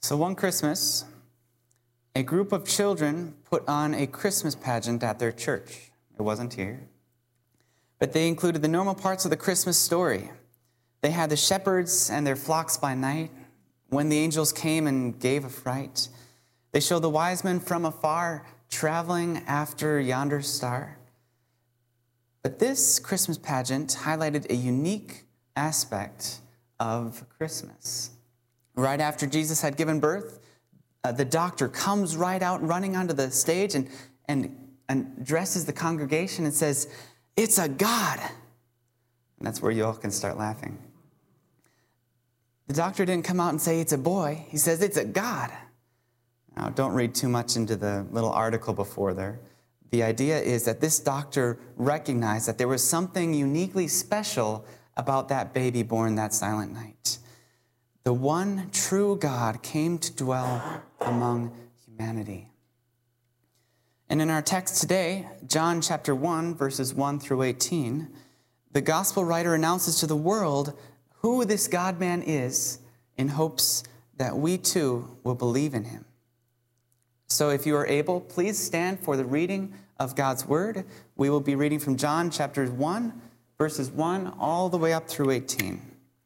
So one Christmas, a group of children put on a Christmas pageant at their church. It wasn't here. But they included the normal parts of the Christmas story. They had the shepherds and their flocks by night, when the angels came and gave a fright. They showed the wise men from afar, traveling after yonder star. But this Christmas pageant highlighted a unique aspect of Christmas. Right after Jesus had given birth, the doctor comes right out running onto the stage and addresses the congregation and says, "It's a God." And that's where you all can start laughing. The doctor didn't come out and say, "It's a boy." He says, "It's a God." Now, don't read too much into the little article before there. The idea is that this doctor recognized that there was something uniquely special about that baby born that silent night. The one true God came to dwell among humanity. And in our text today, John chapter 1, verses 1 through 18, the gospel writer announces to the world who this God-man is in hopes that we too will believe in him. So if you are able, please stand for the reading of God's word. We will be reading from John chapter 1, verses 1 all the way up through 18.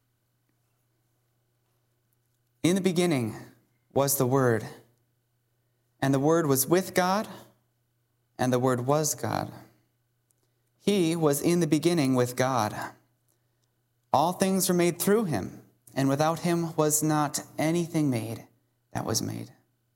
In the beginning was the Word, and the Word was with God, and the Word was God. He was in the beginning with God. All things were made through him, and without him was not anything made that was made.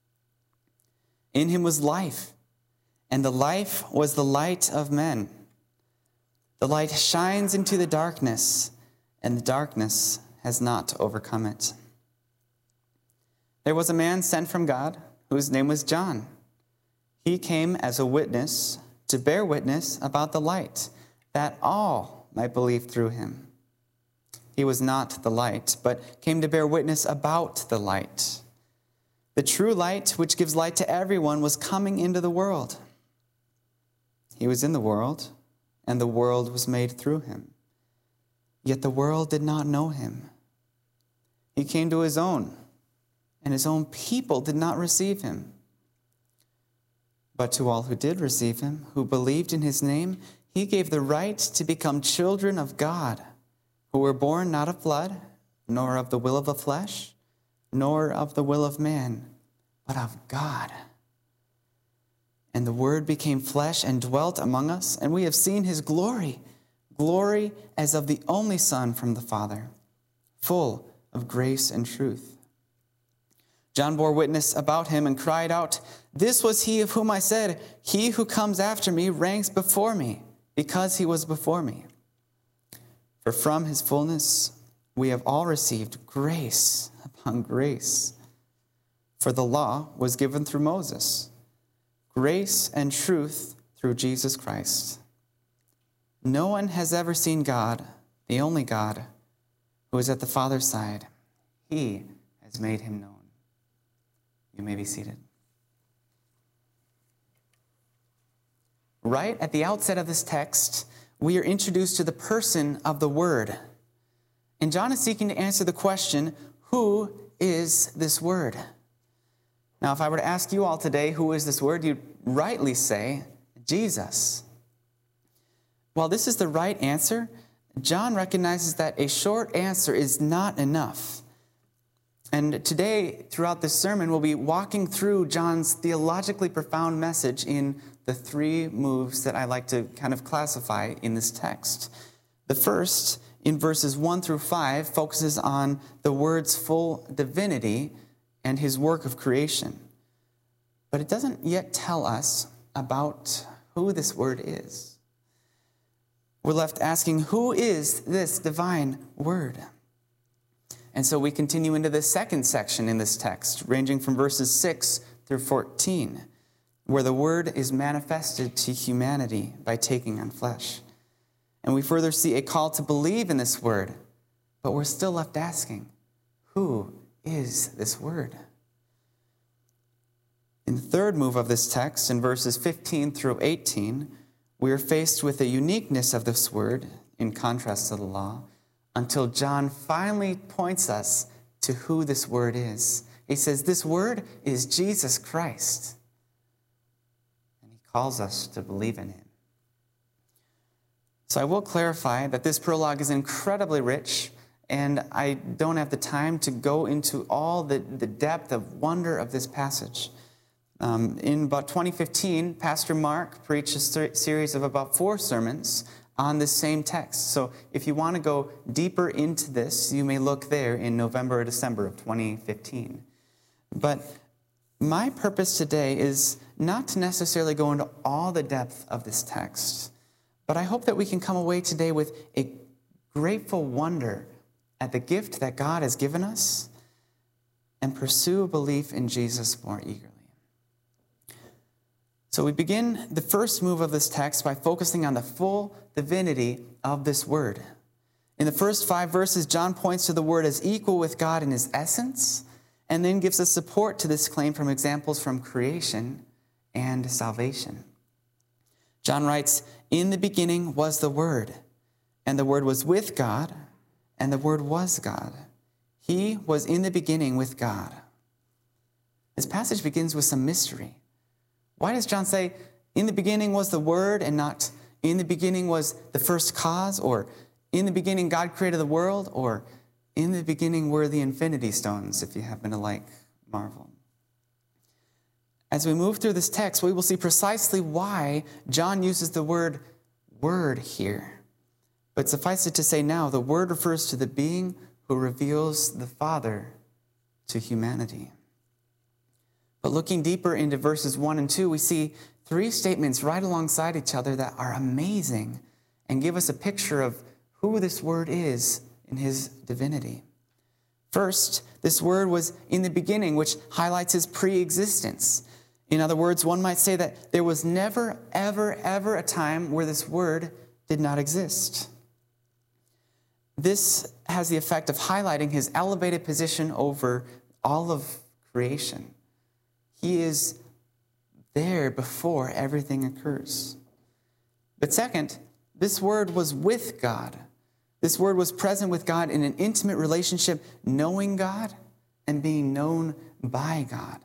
In him was life, and the life was the light of men. The light shines into the darkness, and the darkness has not overcome it. There was a man sent from God, whose name was John. He came as a witness to bear witness about the light, that all might believe through him. He was not the light, but came to bear witness about the light. The true light, which gives light to everyone, was coming into the world. He was in the world, and the world was made through him. Yet the world did not know him. He came to his own, and his own people did not receive him. But to all who did receive him, who believed in his name, he gave the right to become children of God, who were born not of blood, nor of the will of the flesh, nor of the will of man, but of God. And the Word became flesh and dwelt among us, and we have seen his glory, glory as of the only Son from the Father, full of grace and truth. John bore witness about him and cried out, "This was he of whom I said, 'He who comes after me ranks before me, because he was before me.' For from his fullness we have all received grace upon grace. For the law was given through Moses, grace and truth through Jesus Christ. No one has ever seen God, the only God, who is at the Father's side. He has made him known." You may be seated. Right at the outset of this text, we are introduced to the person of the Word. And John is seeking to answer the question, who is this Word? Now, if I were to ask you all today, who is this Word, you'd rightly say, Jesus. While this is the right answer, John recognizes that a short answer is not enough. And today, throughout this sermon, we'll be walking through John's theologically profound message in the three moves that I like to kind of classify in this text. The first, in verses 1 through 5, focuses on the Word's full divinity and his work of creation. But it doesn't yet tell us about who this Word is. We're left asking, who is this divine Word? And so we continue into the second section in this text, ranging from verses 6 through 14, where the Word is manifested to humanity by taking on flesh. And we further see a call to believe in this Word, but we're still left asking, who is this Word? In the third move of this text, in verses 15 through 18, we are faced with the uniqueness of this Word in contrast to the law, until John finally points us to who this Word is. He says, this word is Jesus Christ. And he calls us to believe in him. So I will clarify that this prologue is incredibly rich, and I don't have the time to go into all the depth of wonder of this passage. In about 2015, Pastor Mark preached a series of about 4 sermons on this same text. So if you want to go deeper into this, you may look there in November or December of 2015. But my purpose today is not to necessarily go into all the depth of this text, but I hope that we can come away today with a grateful wonder at the gift that God has given us and pursue a belief in Jesus more eagerly. So we begin the first move of this text by focusing on the full divinity of this word. In the first 5 verses, John points to the word as equal with God in his essence, and then gives us support to this claim from examples from creation and salvation. John writes, "In the beginning was the Word, and the Word was with God, and the Word was God. He was in the beginning with God." This passage begins with some mystery. Why does John say, "In the beginning was the Word," and not, "In the beginning was the first cause," or "In the beginning God created the world," or "In the beginning were the infinity stones," if you happen to like Marvel? As we move through this text, we will see precisely why John uses the word "word" here. But suffice it to say now, the Word refers to the being who reveals the Father to humanity. But looking deeper into verses 1 and 2, we see 3 statements right alongside each other that are amazing and give us a picture of who this Word is in his divinity. First, this Word was in the beginning, which highlights his pre-existence. In other words, one might say that there was never, ever, ever a time where this Word did not exist. This has the effect of highlighting his elevated position over all of creation. He is there before everything occurs. But second, this Word was with God. This Word was present with God in an intimate relationship, knowing God and being known by God.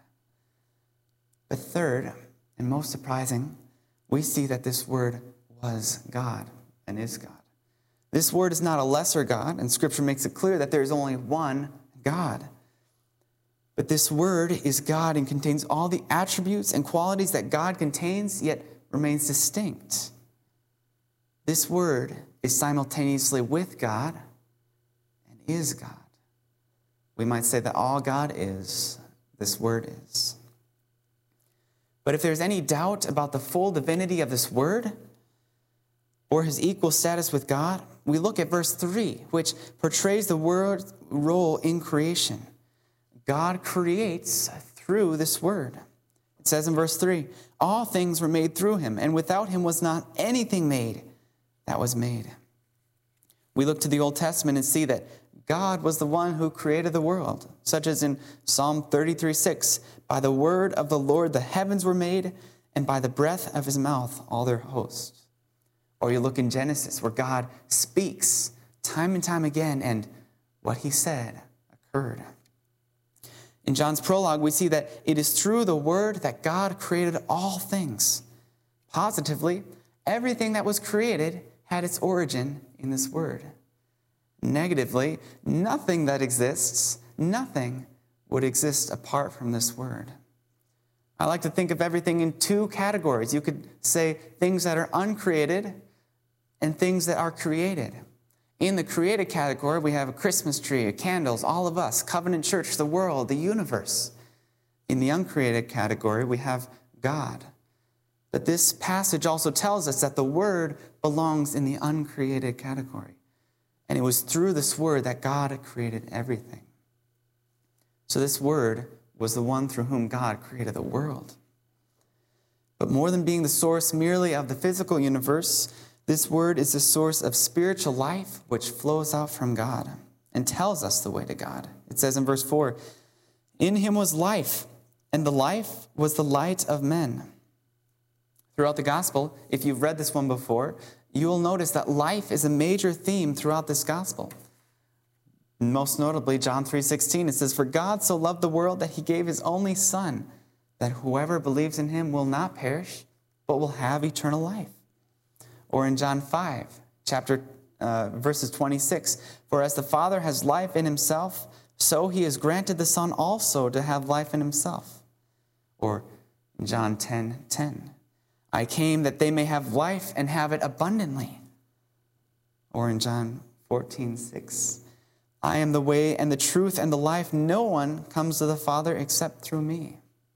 But third, and most surprising, we see that this Word was God and is God. This Word is not a lesser God, and Scripture makes it clear that there is only one God. But this Word is God and contains all the attributes and qualities that God contains, yet remains distinct. This Word is simultaneously with God and is God. We might say that all God is, this Word is. But if there's any doubt about the full divinity of this Word or his equal status with God, we look at verse 3, which portrays the Word's role in creation. God creates through this Word. It says in verse 3, "All things were made through him, and without him was not anything made that was made." We look to the Old Testament and see that God was the one who created the world, such as in Psalm 33:6, "By the word of the Lord the heavens were made, and by the breath of his mouth all their hosts." Or you look in Genesis, where God speaks time and time again, and what he said occurred. In John's prologue, we see that it is through the Word that God created all things. Positively, everything that was created had its origin in this Word. Negatively, nothing that exists, nothing would exist apart from this Word. I like to think of everything in 2 categories. You could say things that are uncreated and things that are created. In the created category, we have a Christmas tree, candles, all of us, Covenant Church, the world, the universe. In the uncreated category, we have God. But this passage also tells us that the Word belongs in the uncreated category. And it was through this Word that God created everything. So this Word was the one through whom God created the world. But more than being the source merely of the physical universe, this Word is the source of spiritual life which flows out from God and tells us the way to God. It says in verse 4, "In him was life, and the life was the light of men." Throughout the gospel, if you've read this one before, you will notice that life is a major theme throughout this gospel. Most notably, John 3:16, it says, "For God so loved the world that he gave his only Son, that whoever believes in him will not perish, but will have eternal life." Or in John 5, verses 26, "For as the Father has life in himself, so he has granted the Son also to have life in himself." Or in John 10:10, "I came that they may have life and have it abundantly." Or in John 14:6, "I am the way and the truth and the life. No one comes to the Father except through me."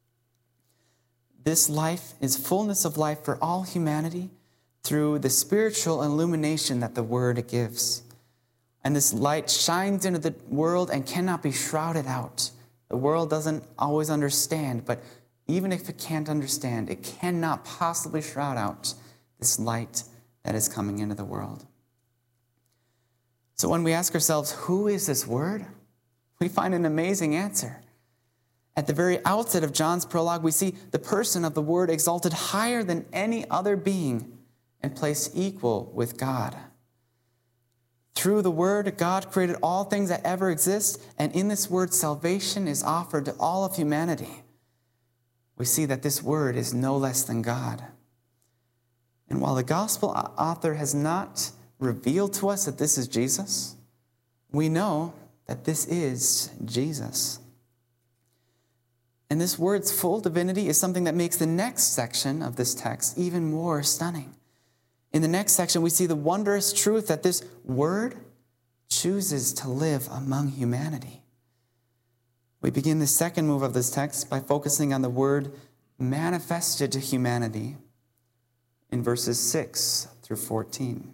This life is fullness of life for all humanity through the spiritual illumination that the Word gives. And this light shines into the world and cannot be shrouded out. The world doesn't always understand, but even if it can't understand, it cannot possibly shroud out this light that is coming into the world. So when we ask ourselves, who is this Word? We find an amazing answer. At the very outset of John's prologue, we see the person of the Word exalted higher than any other being and placed equal with God. Through the Word, God created all things that ever exist, and in this Word, salvation is offered to all of humanity. We see that this Word is no less than God. And while the gospel author has not revealed to us that this is Jesus, we know that this is Jesus. And this Word's full divinity is something that makes the next section of this text even more stunning. In the next section, we see the wondrous truth that this Word chooses to live among humanity. We begin the second move of this text by focusing on the Word manifested to humanity in verses 6 through 14.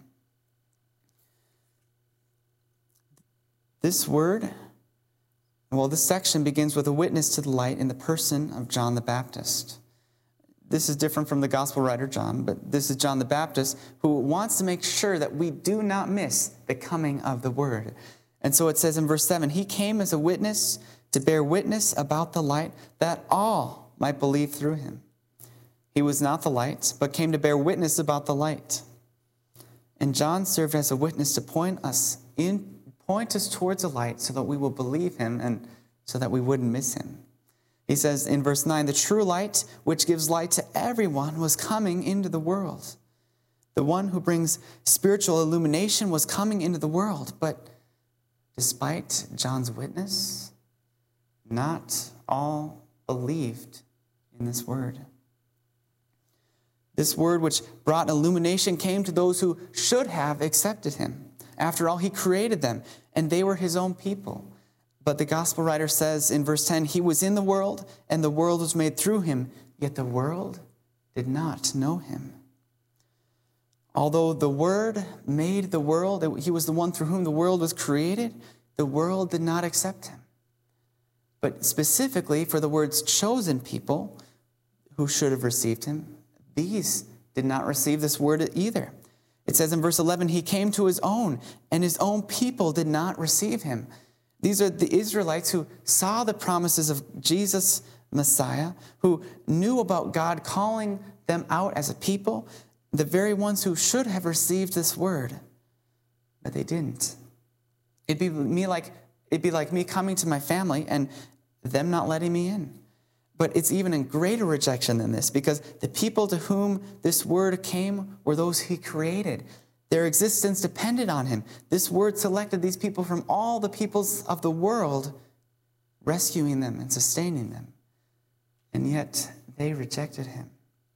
This section begins with a witness to the light in the person of John the Baptist. This is different from the gospel writer John, but this is John the Baptist who wants to make sure that we do not miss the coming of the Word. And so it says in verse 7, "He came as a witness to bear witness about the light, that all might believe through him. He was not the light, but came to bear witness about the light." And John served as a witness to point us towards the light so that we will believe him and so that we wouldn't miss him. He says in verse 9, "The true light, which gives light to everyone, was coming into the world." The one who brings spiritual illumination was coming into the world. But despite John's witness, not all believed in this Word. This Word which brought illumination came to those who should have accepted him. After all, he created them, and they were his own people. But the gospel writer says in verse 10, "He was in the world, and the world was made through him, yet the world did not know him." Although the Word made the world, he was the one through whom the world was created, the world did not accept him. But specifically for the Word's chosen people who should have received him, these did not receive this Word either. It says in verse 11, "He came to his own, and his own people did not receive him." These are the Israelites who saw the promises of Jesus, Messiah, who knew about God calling them out as a people, the very ones who should have received this Word, but they didn't. It'd be like me coming to my family and them not letting me in. But it's even a greater rejection than this, because the people to whom this Word came were those he created. Their existence depended on him. This Word selected these people from all the peoples of the world, rescuing them and sustaining them. And yet they rejected him.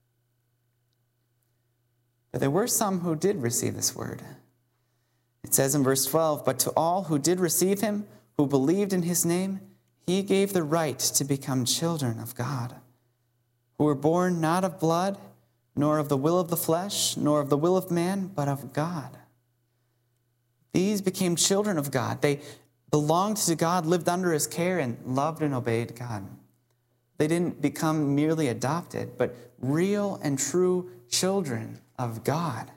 But there were some who did receive this Word. It says in verse 12, "But to all who did receive him, who believed in his name, he gave the right to become children of God, who were born not of blood, nor of the will of the flesh, nor of the will of man, but of God." These became children of God. They belonged to God, lived under his care, and loved and obeyed God. They didn't become merely adopted, but real and true children of God.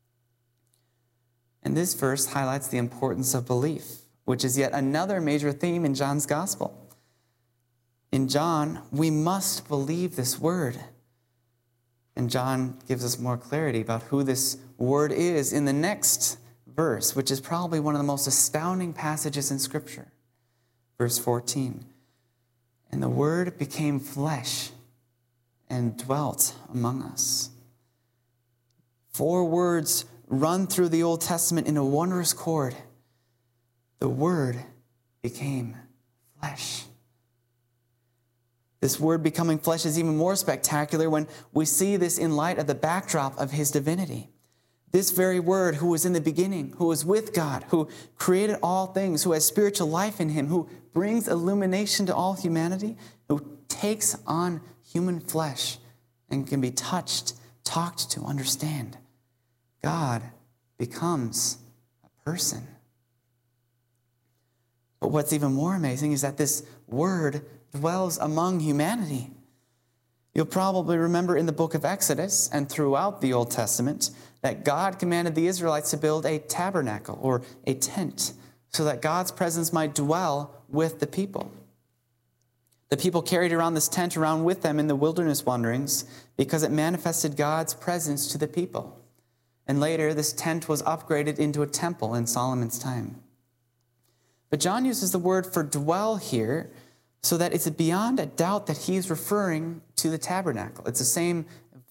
And this verse highlights the importance of belief, which is yet another major theme in John's gospel. In John, we must believe this Word. And John gives us more clarity about who this Word is in the next verse, which is probably one of the most astounding passages in Scripture. Verse 14, and the Word became flesh and dwelt among us. 4 words run through the Old Testament in a wondrous chord. The Word became flesh. This Word becoming flesh is even more spectacular when we see this in light of the backdrop of his divinity. This very Word who was in the beginning, who was with God, who created all things, who has spiritual life in him, who brings illumination to all humanity, who takes on human flesh and can be touched, talked to, understand. God becomes a person. But what's even more amazing is that this Word dwells among humanity. You'll probably remember in the book of Exodus and throughout the Old Testament that God commanded the Israelites to build a tabernacle or a tent so that God's presence might dwell with the people. The people carried around this tent around with them in the wilderness wanderings because it manifested God's presence to the people. And later, this tent was upgraded into a temple in Solomon's time. But John uses the word for dwell here so that it's beyond a doubt that he's referring to the tabernacle. It's the same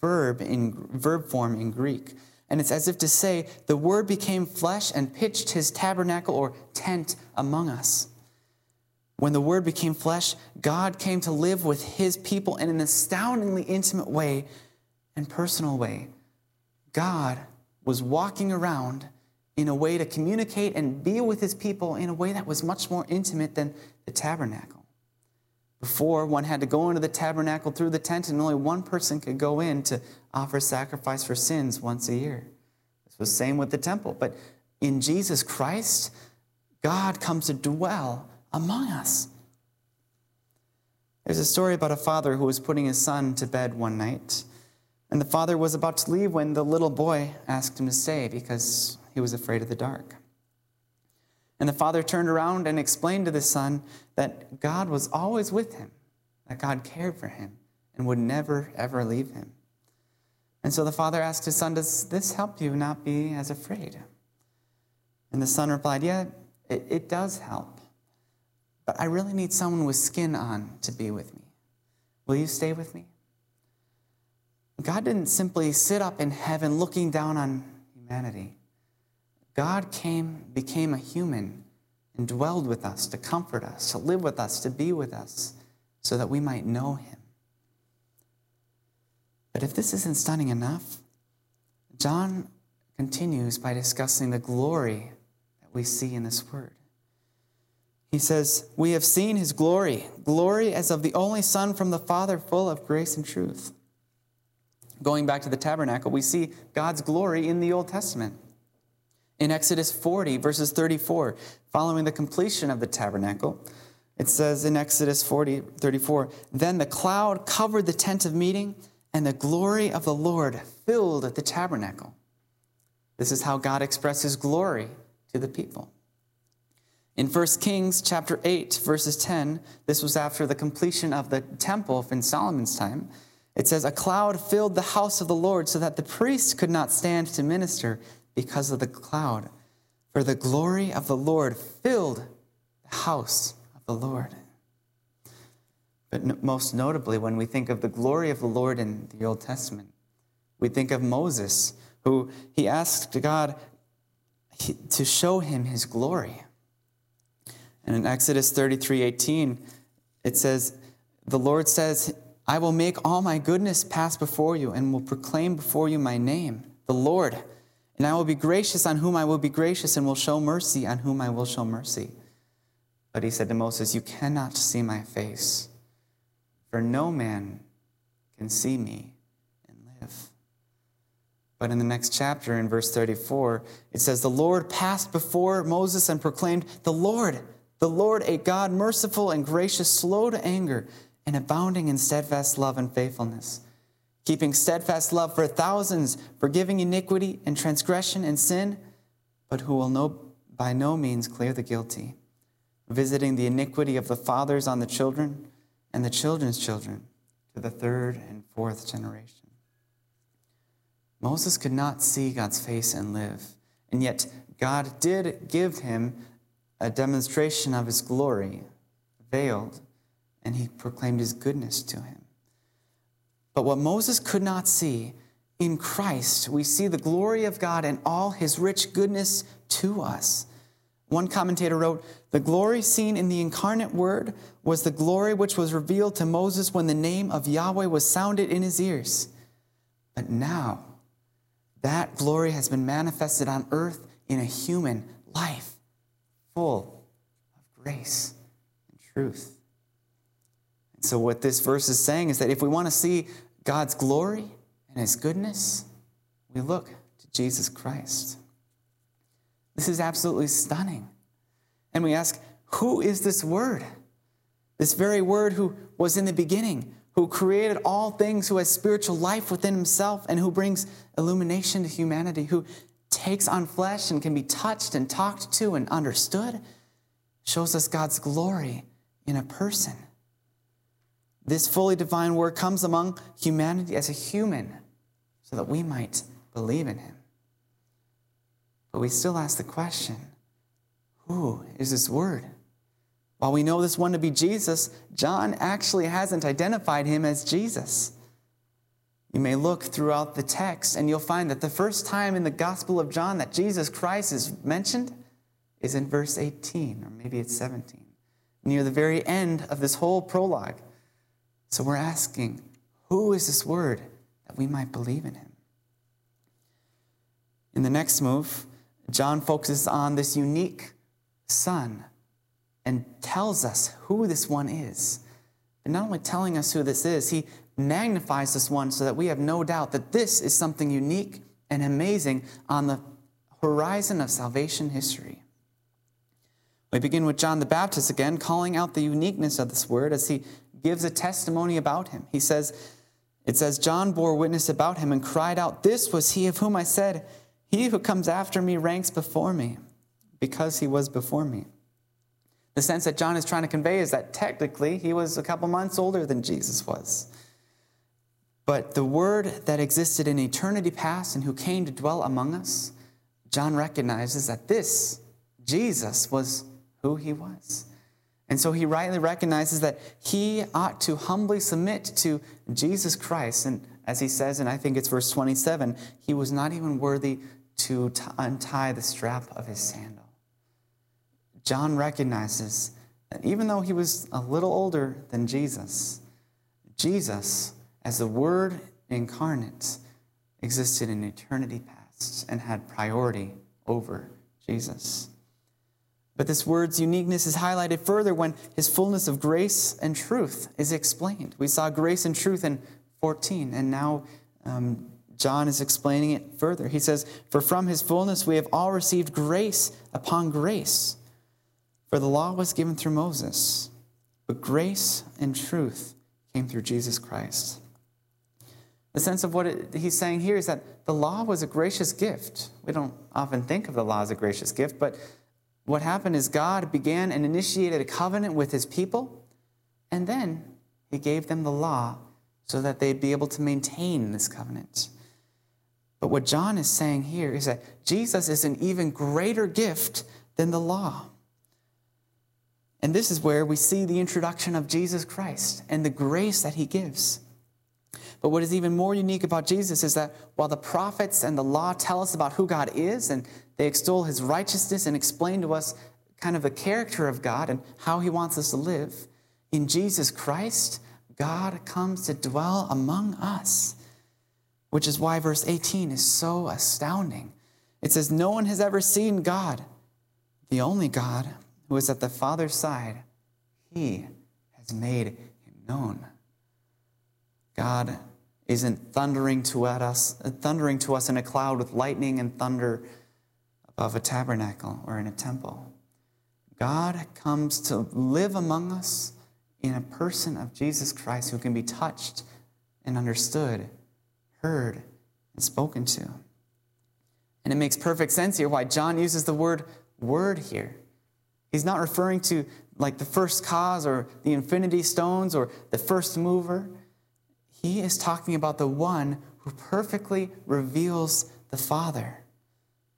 verb form in Greek. And it's as if to say, the Word became flesh and pitched his tabernacle or tent among us. When the Word became flesh, God came to live with his people in an astoundingly intimate way and personal way. God was walking around in a way to communicate and be with his people in a way that was much more intimate than the tabernacle. Before, one had to go into the tabernacle through the tent, and only one person could go in to offer sacrifice for sins once a year. This was the same with the temple. But in Jesus Christ, God comes to dwell among us. There's a story about a father who was putting his son to bed one night, and the father was about to leave when the little boy asked him to stay because he was afraid of the dark. And the father turned around and explained to the son that God was always with him, that God cared for him and would never, ever leave him. And so the father asked his son, does this help you not be as afraid? And the son replied, yeah, it does help. But I really need someone with skin on to be with me. Will you stay with me? God didn't simply sit up in heaven looking down on humanity. God became a human and dwelled with us to comfort us, to live with us, to be with us, so that we might know him. But if this isn't stunning enough, John continues by discussing the glory that we see in this word. He says, we have seen his glory, glory as of the only Son from the Father, full of grace and truth. Going back to the tabernacle, we see God's glory in the Old Testament. In Exodus 40, verses 34, following the completion of the tabernacle, it says in Exodus 40:34, then the cloud covered the tent of meeting, and the glory of the Lord filled the tabernacle. This is how God expressed his glory to the people. In 1 Kings chapter 8, verses 10, this was after the completion of the temple in Solomon's time. It says, a cloud filled the house of the Lord so that the priests could not stand to minister because of the cloud. For the glory of the Lord filled the house of the Lord. But most notably, when we think of the glory of the Lord in the Old Testament, we think of Moses, who he asked God to show him his glory. And in Exodus 33:18, it says, the Lord says, I will make all my goodness pass before you and will proclaim before you my name, the Lord. And I will be gracious on whom I will be gracious and will show mercy on whom I will show mercy. But he said to Moses, you cannot see my face, for no man can see me and live. But in the next chapter, in verse 34, it says, the Lord passed before Moses and proclaimed, the Lord, a God merciful and gracious, slow to anger, and abounding in steadfast love and faithfulness, keeping steadfast love for thousands, forgiving iniquity and transgression and sin, but who will by no means clear the guilty, visiting the iniquity of the fathers on the children and the children's children to the third and fourth generation. Moses could not see God's face and live, and yet God did give him a demonstration of his glory, veiled, and he proclaimed his goodness to him. But what Moses could not see, in Christ, we see the glory of God and all his rich goodness to us. One commentator wrote, "The glory seen in the incarnate Word was the glory which was revealed to Moses when the name of Yahweh was sounded in his ears. But now, that glory has been manifested on earth in a human life, full of grace and truth." And so what this verse is saying is that if we want to see God's glory and his goodness, we look to Jesus Christ. This is absolutely stunning. And we ask, who is this Word? This very Word who was in the beginning, who created all things, who has spiritual life within himself, and who brings illumination to humanity, who takes on flesh and can be touched and talked to and understood, shows us God's glory in a person. This fully divine Word comes among humanity as a human so that we might believe in him. But we still ask the question, who is this Word? While we know this one to be Jesus, John actually hasn't identified him as Jesus. You may look throughout the text and you'll find that the first time in the Gospel of John that Jesus Christ is mentioned is in verse 18, or maybe it's 17, near the very end of this whole prologue. So we're asking, who is this Word that we might believe in him? In the next move, John focuses on this unique Son and tells us who this one is. And not only telling us who this is, he magnifies this one so that we have no doubt that this is something unique and amazing on the horizon of salvation history. We begin with John the Baptist again, calling out the uniqueness of this Word as he gives a testimony about him. It says, "John bore witness about him and cried out, 'This was he of whom I said, he who comes after me ranks before me, because he was before me.'" The sense that John is trying to convey is that technically he was a couple months older than Jesus was. But the Word that existed in eternity past and who came to dwell among us, John recognizes that this, Jesus, was who he was. And so he rightly recognizes that he ought to humbly submit to Jesus Christ. And as he says, and I think it's verse 27, he was not even worthy to untie the strap of his sandal. John recognizes that even though he was a little older than Jesus, Jesus, as the Word incarnate, existed in eternity past and had priority over Jesus. But this Word's uniqueness is highlighted further when his fullness of grace and truth is explained. We saw grace and truth in 14, and now John is explaining it further. He says, "For from his fullness we have all received grace upon grace. For the law was given through Moses, but grace and truth came through Jesus Christ." The sense of what he's saying here is that the law was a gracious gift. We don't often think of the law as a gracious gift, but what happened is God began and initiated a covenant with his people, and then he gave them the law so that they'd be able to maintain this covenant. But what John is saying here is that Jesus is an even greater gift than the law. And this is where we see the introduction of Jesus Christ and the grace that he gives. But what is even more unique about Jesus is that while the prophets and the law tell us about who God is, and they extol his righteousness and explain to us kind of the character of God and how he wants us to live, in Jesus Christ, God comes to dwell among us, which is why verse 18 is so astounding. It says, "No one has ever seen God, the only God who is at the Father's side. He has made him known." God isn't thundering to us in a cloud with lightning and thunder above a tabernacle or in a temple. God comes to live among us in a person of Jesus Christ who can be touched and understood, heard, and spoken to. And it makes perfect sense here why John uses the word here. He's not referring to like the first cause or the infinity stones or the first mover. He is talking about the one who perfectly reveals the Father.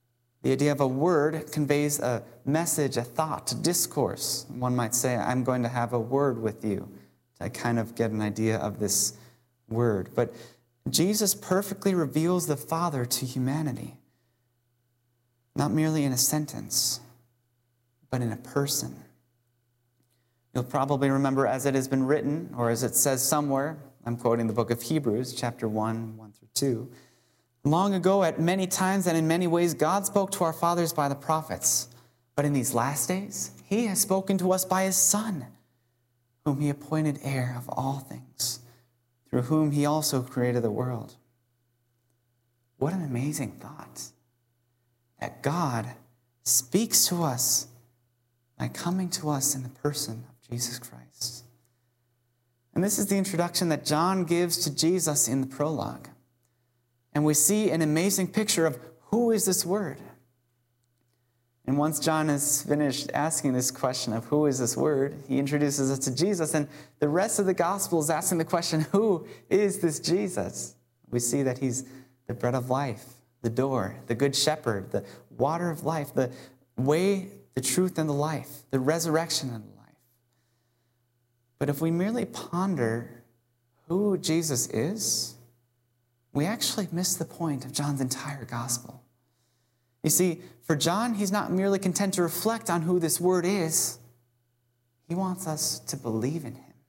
The idea of a word conveys a message, a thought, a discourse. One might say, I'm going to have a word with you, to kind of get an idea of this word. But Jesus perfectly reveals the Father to humanity, not merely in a sentence, but in a person. You'll probably remember, as it has been written, or as it says somewhere, I'm quoting the book of Hebrews, chapter 1, 1 through 2. Long ago, at many times and in many ways, God spoke to our fathers by the prophets. But in these last days, he has spoken to us by his Son, whom he appointed heir of all things, through whom he also created the world. What an amazing thought, that God speaks to us by coming to us in the person of Jesus Christ. And this is the introduction that John gives to Jesus in the prologue. And we see an amazing picture of who is this Word. And once John has finished asking this question of who is this Word, he introduces us to Jesus. And the rest of the gospel is asking the question, who is this Jesus? We see that he's the bread of life, the door, the good shepherd, the water of life, the way, the truth, and the life, the resurrection and the life. But if we merely ponder who Jesus is, we actually miss the point of John's entire gospel. You see, for John, he's not merely content to reflect on who this Word is. He wants us to believe in him.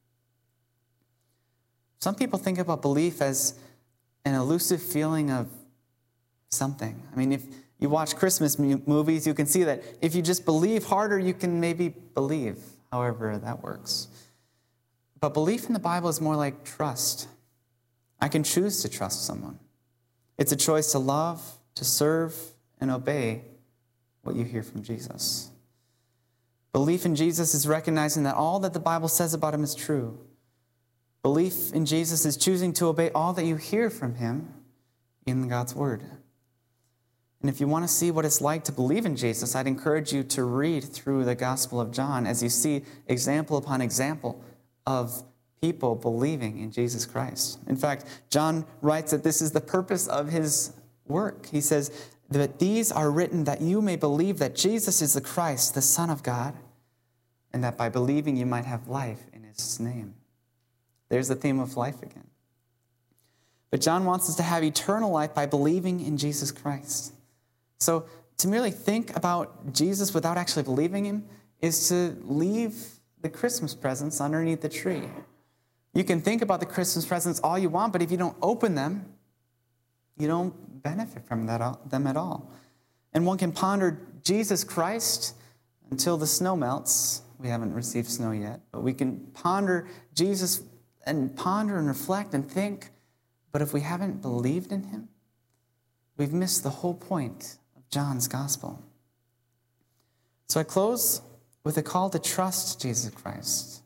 Some people think about belief as an elusive feeling of something. I mean, if you watch Christmas movies, you can see that if you just believe harder, you can maybe believe, however that works. But belief in the Bible is more like trust. I can choose to trust someone. It's a choice to love, to serve, and obey what you hear from Jesus. Belief in Jesus is recognizing that all that the Bible says about him is true. Belief in Jesus is choosing to obey all that you hear from him in God's Word. And if you want to see what it's like to believe in Jesus, I'd encourage you to read through the Gospel of John as you see example upon example of people believing in Jesus Christ. In fact, John writes that this is the purpose of his work. He says that these are written that you may believe that Jesus is the Christ, the Son of God, and that by believing you might have life in his name. There's the theme of life again. But John wants us to have eternal life by believing in Jesus Christ. So to merely think about Jesus without actually believing him is to leave the Christmas presents underneath the tree. You can think about the Christmas presents all you want, but if you don't open them, you don't benefit from them at all. And one can ponder Jesus Christ until the snow melts. We haven't received snow yet, but we can ponder Jesus and ponder and reflect and think. But if we haven't believed in him, we've missed the whole point of John's gospel. So I close with a call to trust Jesus Christ,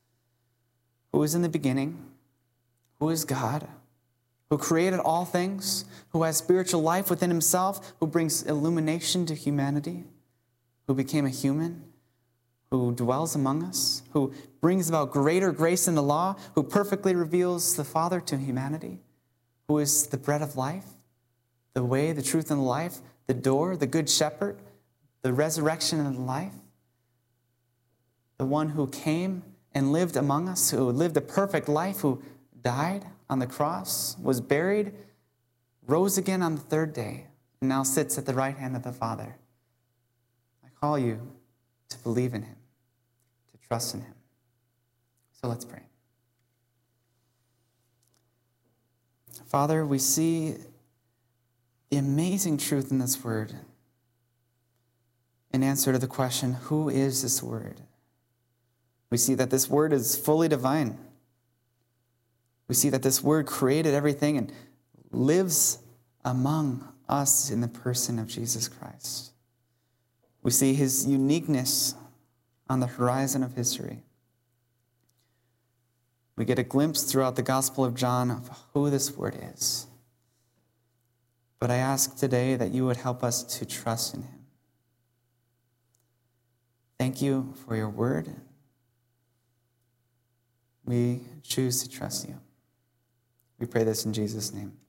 who is in the beginning, who is God, who created all things, who has spiritual life within himself, who brings illumination to humanity, who became a human, who dwells among us, who brings about greater grace in the law, who perfectly reveals the Father to humanity, who is the bread of life, the way, the truth, and the life, the door, the good shepherd, the resurrection and the life, the one who came and lived among us, who lived a perfect life, who died on the cross, was buried, rose again on the third day, and now sits at the right hand of the Father. I call you to believe in him, to trust in him. So let's pray. Father, we see the amazing truth in this word in answer to the question, who is this word? We see that this word is fully divine. We see that this word created everything and lives among us in the person of Jesus Christ. We see his uniqueness on the horizon of history. We get a glimpse throughout the Gospel of John of who this word is. But I ask today that you would help us to trust in him. Thank you for your word. We choose to trust you. We pray this in Jesus' name.